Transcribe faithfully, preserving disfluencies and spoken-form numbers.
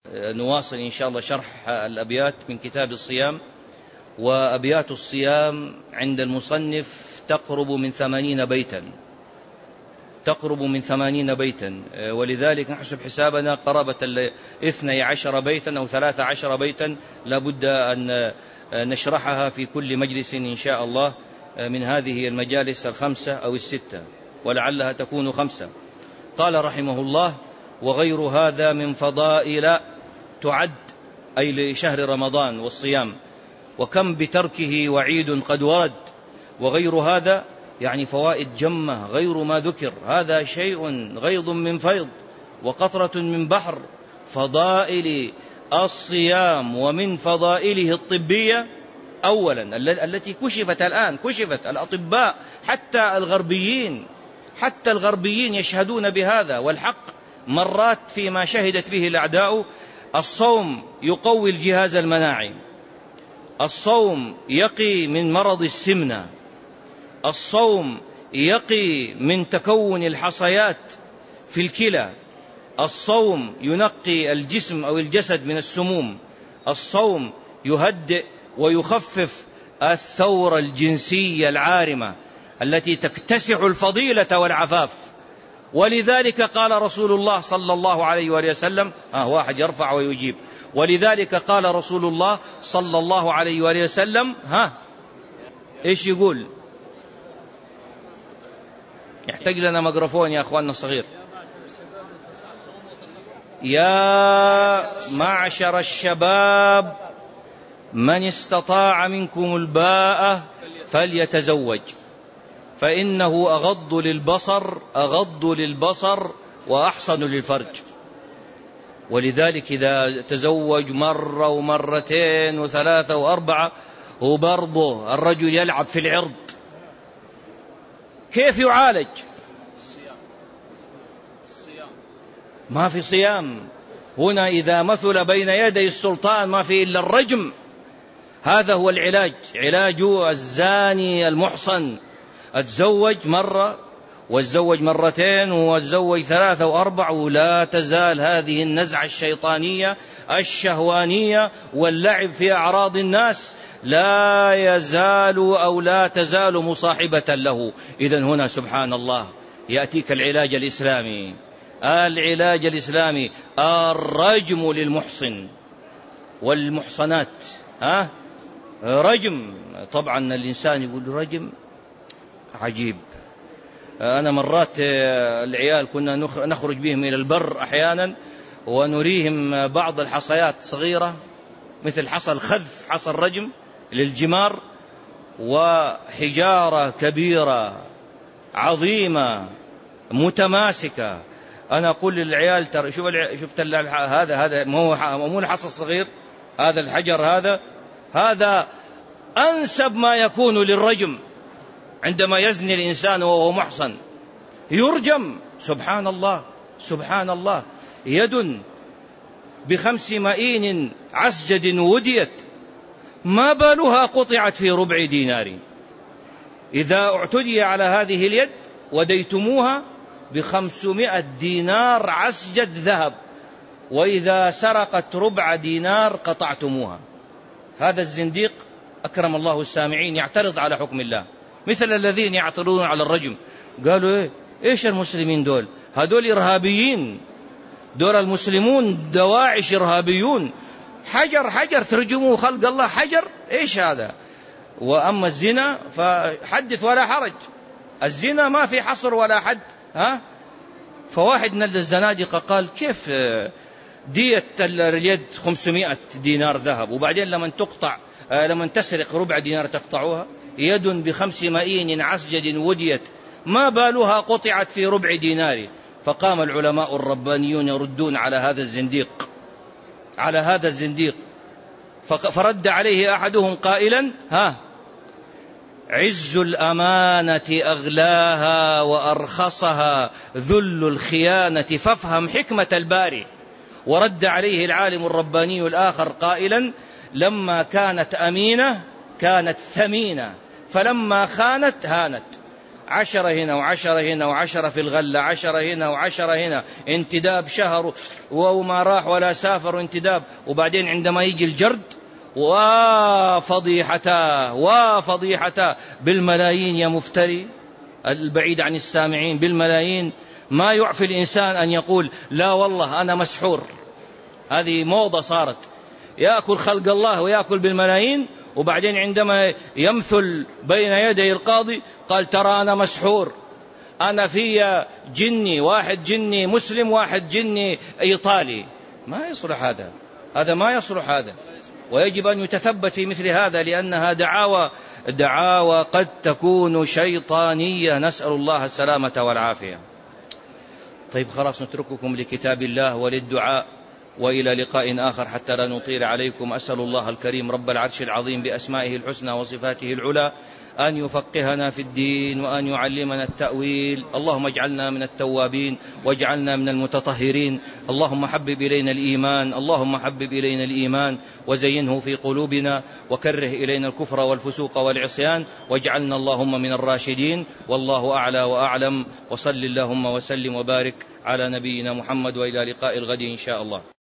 نواصل إن شاء الله شرح الأبيات من كتاب الصيام. وأبيات الصيام عند المصنف تقرب من ثمانين بيتا تقرب من ثمانين بيتا ولذلك نحسب حسابنا قرابة اثني عشر بيتا أو ثلاث عشر بيتا لابد أن نشرحها في كل مجلس إن شاء الله من هذه المجالس الخمسة أو الستة، ولعلها تكون خمسة. قال رحمه الله: وغير هذا من فضائل تعد، أي لشهر رمضان والصيام، وكم بتركه وعيد قد ورد. وغير هذا يعني فوائد جمة غير ما ذكر، هذا شيء غيض من فيض وقطرة من بحر. فضائل الصيام ومن فضائله الطبية أولا التي كشفت الآن، كشفت الأطباء حتى الغربيين حتى الغربيين يشهدون بهذا، والحق مرات فيما شهدت به الأعداء. الصوم يقوي الجهاز المناعي، الصوم يقي من مرض السمنة، الصوم يقي من تكون الحصيات في الكلى، الصوم ينقي الجسم أو الجسد من السموم، الصوم يهدئ ويخفف الثورة الجنسية العارمة التي تكتسح الفضيلة والعفاف. ولذلك قال رسول الله صلى الله عليه وآله وسلم، آه واحد يرفع ويجيب، ولذلك قال رسول الله صلى الله عليه وآله وسلم، ها إيش يقول؟ يحتاج لنا ميكروفون يا أخواننا الصغير. يا معشر الشباب من استطاع منكم الباءة فليتزوج فإنه أغض للبصر أغض للبصر وأحصن للفرج. ولذلك إذا تزوج مرة ومرتين وثلاثة وأربعة وبرضه الرجل يلعب في العرض، كيف يعالج؟ ما في صيام. هنا إذا مثل بين يدي السلطان ما في إلا الرجم. هذا هو العلاج، علاج الزاني المحصن. أتزوج مرة واتزوج مرتين واتزوج ثلاثة وأربع، ولا تزال هذه النزعة الشيطانية الشهوانية واللعب في أعراض الناس لا يزال أو لا تزال مصاحبة له. إذن هنا سبحان الله يأتيك العلاج الإسلامي، العلاج الإسلامي الرجم للمحصن والمحصنات. ها رجم. طبعا الإنسان يقول رجم عجيب. أنا مرات العيال كنا نخرج بهم إلى البر أحيانا ونريهم بعض الحصيات صغيرة مثل حصى الخذف، حصى الرجم للجمار، وحجارة كبيرة عظيمة متماسكة. أنا أقول للعيال ترى شوف شفت هذا هذا مو مو الحصى الصغير، هذا الحجر هذا هذا أنسب ما يكون للرجم. عندما يزني الإنسان وهو محصن يرجم. سبحان الله سبحان الله. يد بخمس مئين عسجد وديت ما بالها قطعت في ربع دينار. إذا اعتدي على هذه اليد وديتموها بخمسمائة دينار عسجد ذهب، وإذا سرقت ربع دينار قطعتموها. هذا الزنديق أكرم الله السامعين يعترض على حكم الله، مثل الذين يعترضون على الرجم. قالوا إيه إيش المسلمين دول؟ هذول إرهابيين، دول المسلمون دواعش إرهابيون. حجر حجر ترجموا خلق الله حجر، إيش هذا؟ وأما الزنا فحدث ولا حرج، الزنا ما في حصر ولا حد. ها فواحد من الزنادقة قال كيف دية اليد خمسمائة دينار ذهب، وبعدين لما تقطع لما تسرق ربع دينار تقطعوها؟ يد بخمس مئين عسجد وديت ما بالها قطعت في ربع دينار. فقام العلماء الربانيون يردون على هذا الزنديق على هذا الزنديق فرد عليه أحدهم قائلا: ها عز الأمانة أغلاها وأرخصها ذل الخيانة فافهم حكمة الباري. ورد عليه العالم الرباني الآخر قائلا: لما كانت أمينة كانت ثمينة، فلما خانت هانت. عشرة هنا وعشرة هنا وعشرة في الغلة، عشرة هنا وعشرة هنا، انتداب شهر وما راح ولا سافر انتداب. وبعدين عندما يجي الجرد وفضيحتا وفضيحتا بالملايين يا مفتري، البعيد عن السامعين، بالملايين. ما يعفي الإنسان أن يقول لا والله أنا مسحور. هذه موضة صارت، يأكل خلق الله ويأكل بالملايين، وبعدين عندما يمثل بين يدي القاضي قال ترى أنا مسحور، أنا في جني، واحد جني مسلم واحد جني إيطالي. ما يصلح هذا، هذا ما يصلح هذا، ويجب أن يتثبت في مثل هذا، لأنها دعاوى دعاوى قد تكون شيطانية، نسأل الله السلامة والعافية. طيب خلاص، نترككم لكتاب الله وللدعاء، وإلى لقاء آخر حتى لا نطيل عليكم. أسأل الله الكريم رب العرش العظيم بأسمائه الحسنى وصفاته العلى أن يفقهنا في الدين وأن يعلمنا التأويل. اللهم اجعلنا من التوابين واجعلنا من المتطهرين. اللهم حبب إلينا الإيمان اللهم حبب إلينا الإيمان وزينه في قلوبنا، وكره إلينا الكفر والفسوق والعصيان، واجعلنا اللهم من الراشدين. والله أعلى وأعلم، وصل اللهم وسلم وبارك على نبينا محمد، وإلى لقاء الغد إن شاء الله.